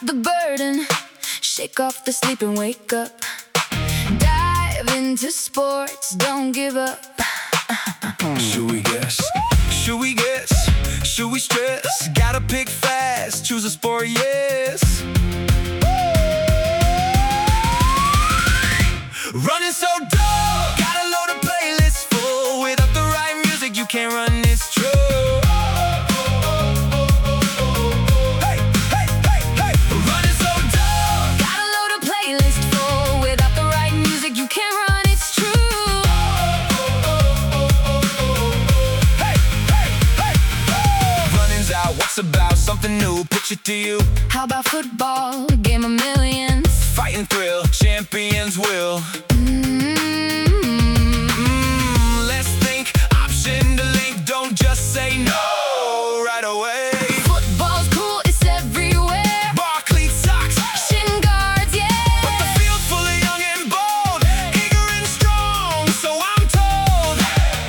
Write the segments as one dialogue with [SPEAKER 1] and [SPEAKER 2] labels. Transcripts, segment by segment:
[SPEAKER 1] the burden, shake off the sleep and wake up. Dive into sports, don't give up.
[SPEAKER 2] Should we guess? Should we guess? Should we stress? Gotta pick fast, choose a sport, yes. Running so dull, gotta load a playlist full. Without the right music, you can't run, it's true. Hey, hey, hey, hey. Running so dull,
[SPEAKER 1] Gotta load a playlist full. Without the right music, you can't run, it's true.
[SPEAKER 2] hey, hey, hey. Running's out, what's about? Something new, pitch it to you.
[SPEAKER 1] How about football, a game of millions?
[SPEAKER 2] Fighting thrill, champions will. Let's think, option to link, don't just say no right away.
[SPEAKER 1] Football's cool, it's everywhere.
[SPEAKER 2] Barclay socks,
[SPEAKER 1] Shin guards, yeah.
[SPEAKER 2] but the field full of young and bold, eager and strong, so I'm told.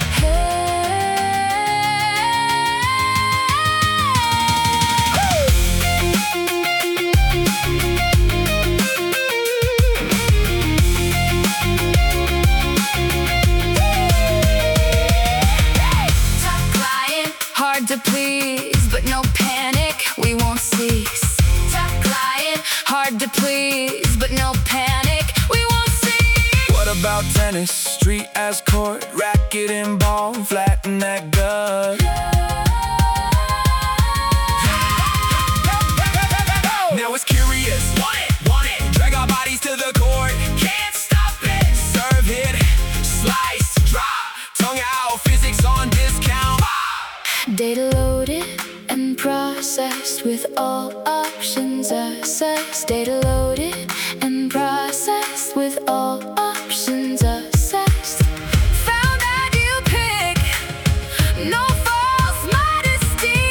[SPEAKER 1] Hard to please, but no panic, we won't cease. Top client, hard to please, but no panic, we won't cease.
[SPEAKER 2] What about tennis? Street as court, racket and ball, flatten that gut. Now it's curious, want it, drag our bodies to the court, can't stop it. Serve, hit, slice, drop, tongue out, physics on discount.
[SPEAKER 1] Data loaded and processed with all options assessed. Data loaded and processed with all options assessed. Found ideal pick, no false modesty.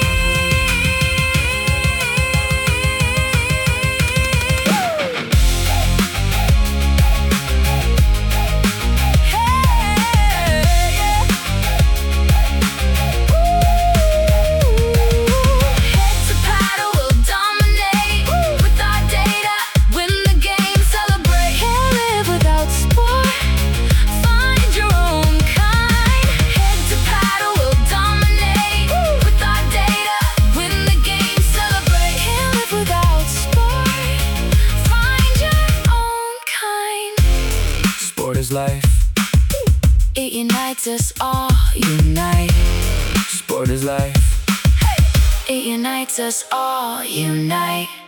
[SPEAKER 2] Sport is life,
[SPEAKER 1] It unites us all, unite.
[SPEAKER 2] sport is life.
[SPEAKER 1] It unites us all, unite.